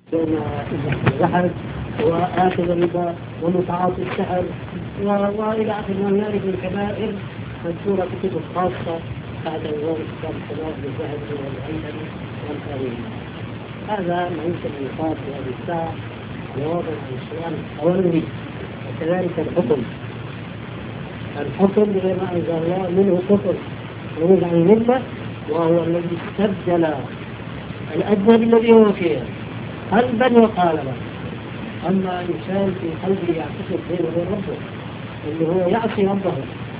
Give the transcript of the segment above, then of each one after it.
بين الزحف وآكل الربا ومتعاطي السحر وإلى آخر ما هنالك من كبائر مذكورة في كتب خاصة بعد نظام كتاب الصلاة بالذهب والعنب والآلين. هذا ما يمكن أن يقال في هذه الساعة جوابا عن السؤال الأولي. وكذلك الحكم بغير ما أنزل الله منه كفر ونزع عن الملة، وهو الذي استبدل الأدنى بالذي هو فيه قلبا وقالبا. أما إنسان في قلبه يعتقد بينه وبين ربه أنه هو يعصي ربه،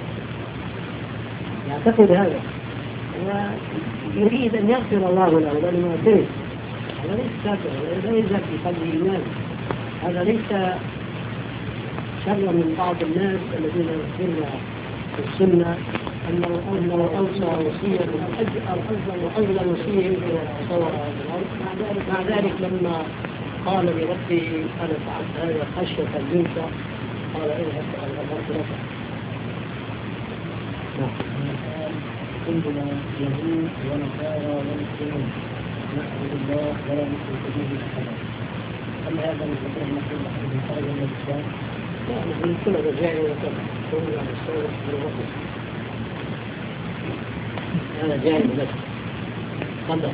يعتقد هذا ويريد أن يغفر الله له لأنه معترف، هذا ليس كافر، هذا ليس في قلبه إيمان. هذا ليس شر من بعض الناس الذين يذكرون في السنة أنه أوصى وصية أفضل وصية إلى تصور هذا الأرض. مع ذلك لما قال لربه أنا فعلت هذا خشية منك قال اذهب فقد غفرت لك. كلنا يهود ونصارى ومسلمون نعبد الله ولا نشرك به أحدا. هل هذا يستطيع أن نقول أحد خرج من الإسلام؟ لا، نحن كل رجاء وكل على الصورة بالوقت هذا جائز لك قدر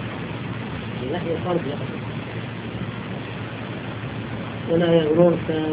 لا يقرب ولا يغررك